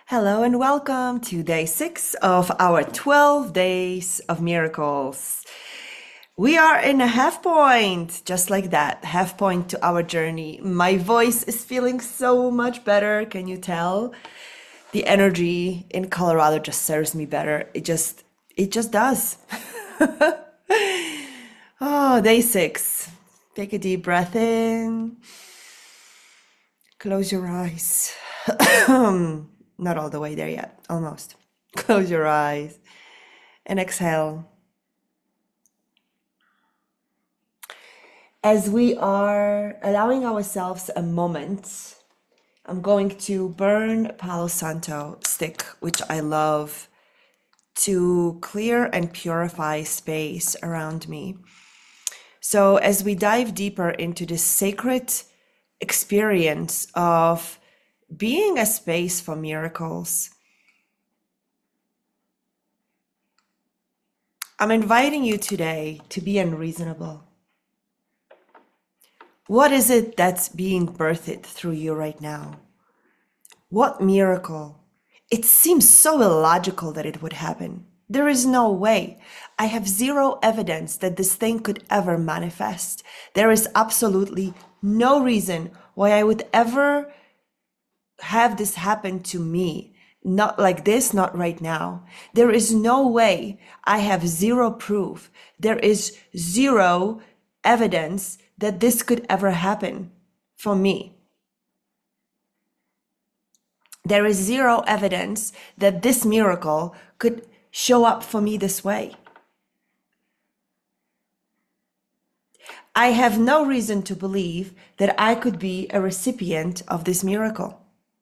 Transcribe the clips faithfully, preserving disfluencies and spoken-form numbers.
Hello and welcome to day six of our twelve days of miracles. We are in a half point, just like that, half point to our journey. My voice is feeling so much better. Can you tell? The energy in Colorado just serves me better. It just, it just does. Oh, day six. Take a deep breath in. Close your eyes. Not all the way there yet, almost. Close your eyes and exhale. As we are allowing ourselves a moment, I'm going to burn Palo Santo stick, which I love, to clear and purify space around me. So as we dive deeper into this sacred experience of being a space for miracles, I'm inviting you today to be unreasonable. What is it that's being birthed through you right now? What miracle? It seems so illogical that it would happen. There is no way. I have zero evidence that this thing could ever manifest. There is absolutely no reason why I would ever have this happen to me. Not like this, not right now. There is no way. I have zero proof. There is zero evidence that this could ever happen for me. There is zero evidence that this miracle could show up for me this way. I have no reason to believe that I could be a recipient of this miracle.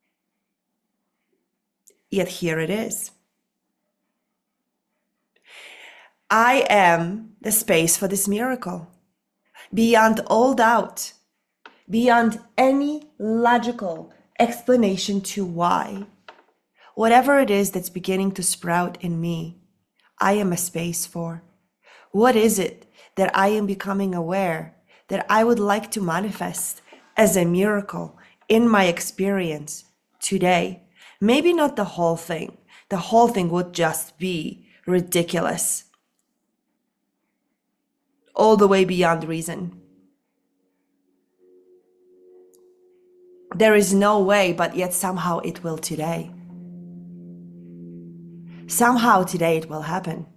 Yet here it is. I am the space for this miracle. Beyond all doubt, beyond any logical explanation to why, whatever it is that's beginning to sprout in me, I am a space for. What is it that I am becoming aware that I would like to manifest as a miracle in my experience today? Maybe not the whole thing. The whole thing would just be ridiculous. All the way beyond reason. There is no way, but yet somehow it will today. Somehow today it will happen.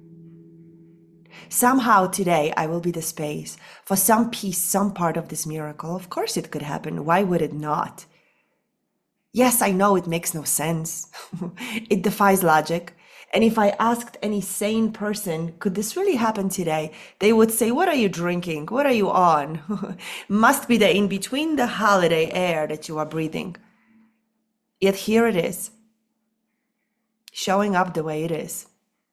Somehow today I will be the space for some piece, some part of this miracle. Of course it could happen. Why would it not? Yes, I know it makes no sense. It defies logic. And if I asked any sane person, could this really happen today? They would say, what are you drinking? What are you on? Must be the in between the holiday air that you are breathing. Yet here it is, showing up the way it is.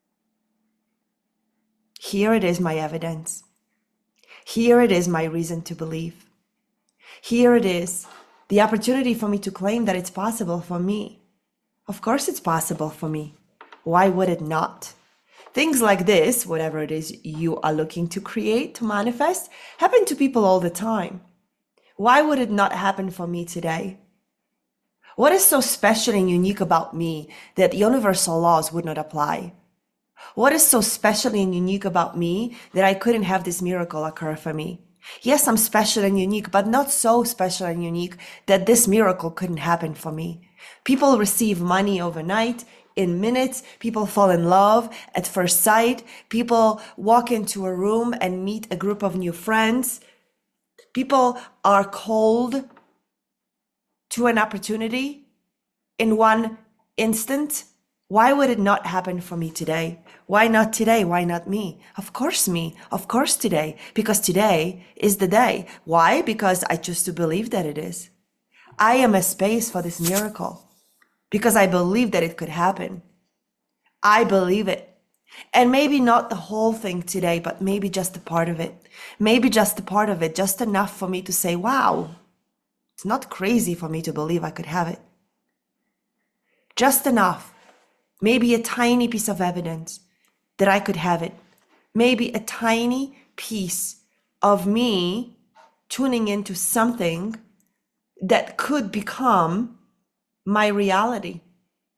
Here it is, my evidence. Here it is, my reason to believe. Here it is, the opportunity for me to claim that it's possible for me. Of course it's possible for me. Why would it not? Things like this, whatever it is you are looking to create, to manifest, happen to people all the time. Why would it not happen for me today? What is so special and unique about me that universal laws would not apply? What is so special and unique about me that I couldn't have this miracle occur for me? Yes, I'm special and unique, but not so special and unique that this miracle couldn't happen for me. People receive money overnight, in minutes. People fall in love at first sight. People walk into a room and meet a group of new friends. People are cold to an opportunity in one instant. Why would it not happen for me today? Why not today? Why not me? Of course me. Of course today. Because today is the day. Why? Because I choose to believe that it is. I am a space for this miracle because I believe that it could happen. I believe it. And maybe not the whole thing today, but maybe just a part of it. Maybe just a part of it, just enough for me to say, wow, it's not crazy for me to believe I could have it. Just enough. Maybe a tiny piece of evidence that I could have it. Maybe a tiny piece of me tuning into something that could become my reality.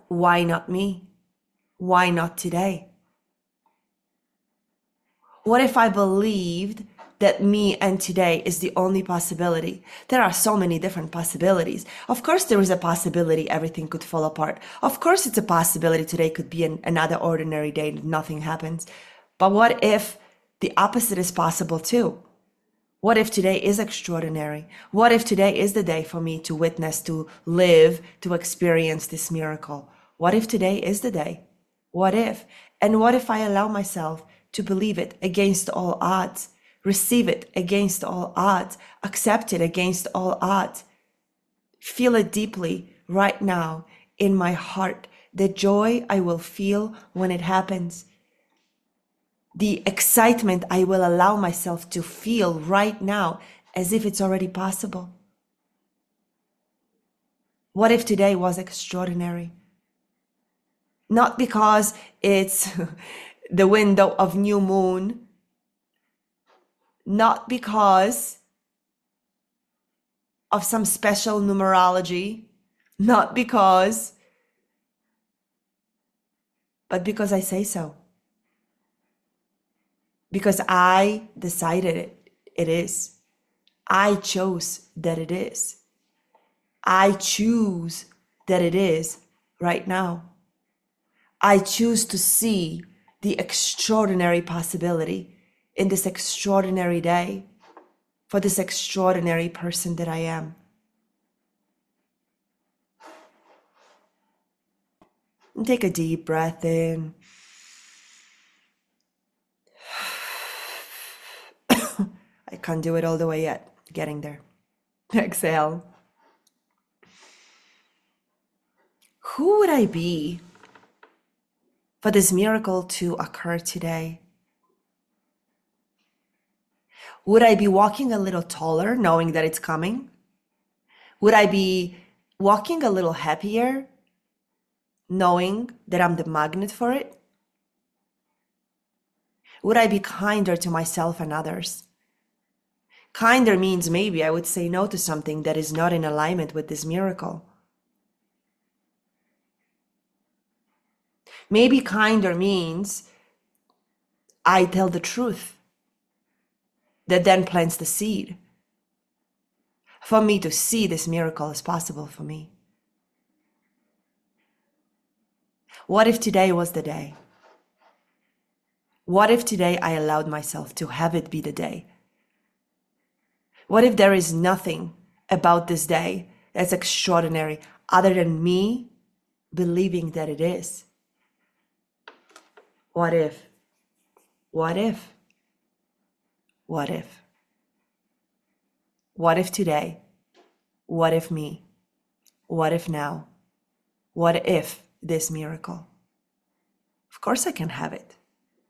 Why not me? Why not today? What if I believed that me and today is the only possibility? There are so many different possibilities. Of course, there is a possibility everything could fall apart. Of course, it's a possibility today could be an, another ordinary day and nothing happens. But what if the opposite is possible too? What if today is extraordinary? What if today is the day for me to witness, to live, to experience this miracle? What if today is the day? What if? And what if I allow myself to believe it against all odds, receive it against all odds, accept it against all odds, feel it deeply right now in my heart, the joy I will feel when it happens, the excitement I will allow myself to feel right now as if it's already possible. What if today was extraordinary? Not because it's the window of new moon, not because of some special numerology, not because, but because I say so. Because I decided it, it is. I chose that it is. I choose that it is right now. I choose to see the extraordinary possibility in this extraordinary day for this extraordinary person that I am. And take a deep breath in. I can't do it all the way yet. Getting there. Exhale. Who would I be for this miracle to occur today? Would I be walking a little taller, knowing that it's coming? Would I be walking a little happier, knowing that I'm the magnet for it? Would I be kinder to myself and others? Kinder means maybe I would say no to something that is not in alignment with this miracle. Maybe kinder means I tell the truth that then plants the seed for me to see this miracle is possible for me. What if today was the day? What if today I allowed myself to have it be the day? What if there is nothing about this day that's extraordinary other than me believing that it is? What if? What if? What if? What if today? What if me? What if now? What if this miracle? Of course I can have it.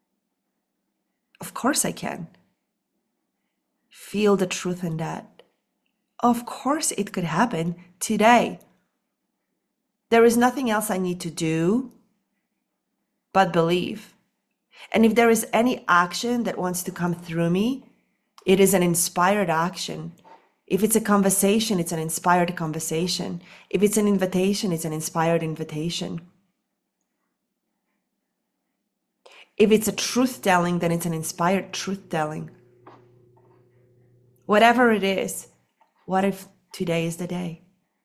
Of course I can. Feel the truth in that. Of course it could happen today. There is nothing else I need to do but believe. And if there is any action that wants to come through me, it is an inspired action. If it's a conversation, it's an inspired conversation. If it's an invitation, it's an inspired invitation. If it's a truth telling, then it's an inspired truth telling. Whatever it is, what if today is the day?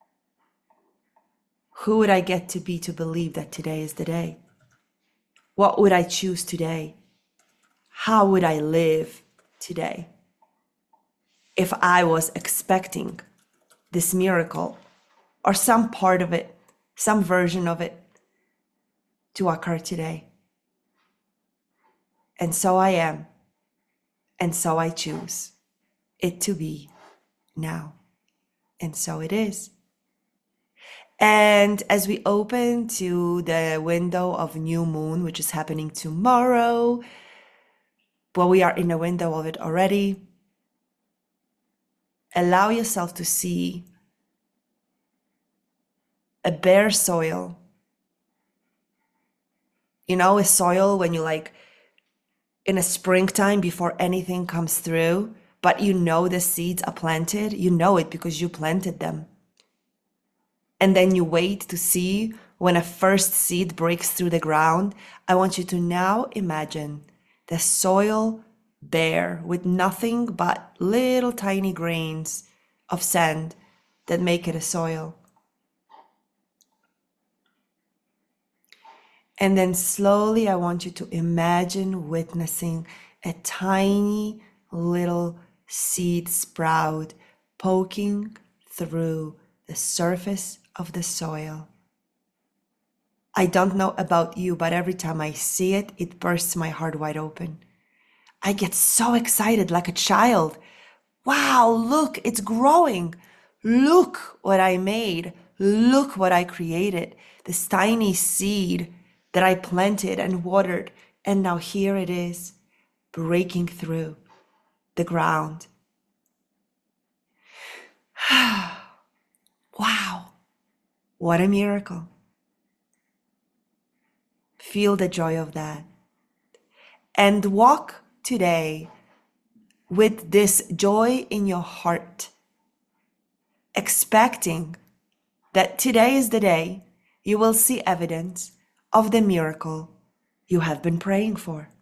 Who would I get to be to believe that today is the day? What would I choose today? How would I live today? If I was expecting this miracle or some part of it, some version of it to occur today. And so I am, and so I choose it to be now. And so it is. And as we open to the window of new moon, which is happening tomorrow, well, we are in the window of it already. Allow yourself to see a bare soil. You know, a soil when you like in a springtime before anything comes through, but you know the seeds are planted. You know it because you planted them. And then you wait to see when a first seed breaks through the ground, I want you to now imagine the soil bare with nothing but little tiny grains of sand that make it a soil. And then slowly, I want you to imagine witnessing a tiny little seed sprout poking through the surface of the soil. I don't know about you, but every time I see it, it bursts my heart wide open. I get so excited like a child. Wow, look, it's growing. Look what I made. Look what I created. This tiny seed that I planted and watered, and now here it is, breaking through the ground. Wow, what a miracle. Feel the joy of that. And walk today with this joy in your heart, expecting that today is the day you will see evidence of the miracle you have been praying for.